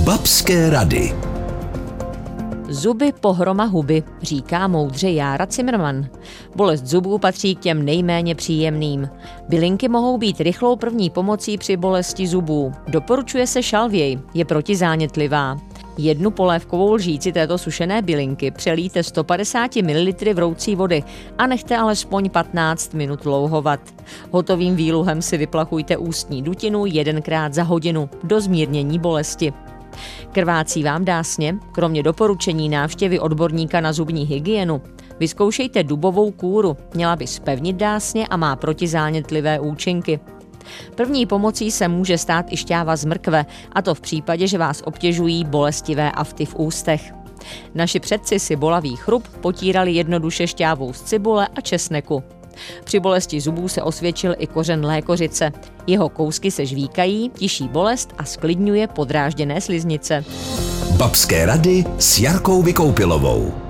Babské rady. Zuby pohroma huby, říká moudře Jára Cimrman. Bolest zubů patří k těm nejméně příjemným. Bylinky mohou být rychlou první pomocí při bolesti zubů. Doporučuje se šalvěj, je protizánětlivá. 1 polévkovou lžíci této sušené bylinky přelijte 150 ml vroucí vody a nechte alespoň 15 minut louhovat. Hotovým výluhem si vyplachujte ústní dutinu 1krát za hodinu do zmírnění bolesti. Krvácí vám dásně? Kromě doporučení návštěvy odborníka na zubní hygienu vyzkoušejte dubovou kůru, měla by zpevnit dásně a má protizánětlivé účinky. První pomocí se může stát i šťáva z mrkve, a to v případě, že vás obtěžují bolestivé afty v ústech. Naši předci si bolavý chrup potírali jednoduše šťávou z cibule a česneku. Při bolesti zubů se osvědčil i kořen lékořice. Jeho kousky se žvíkají, tiší bolest a sklidňuje podrážděné sliznice. Babské rady s Jarkou Vykoupilovou.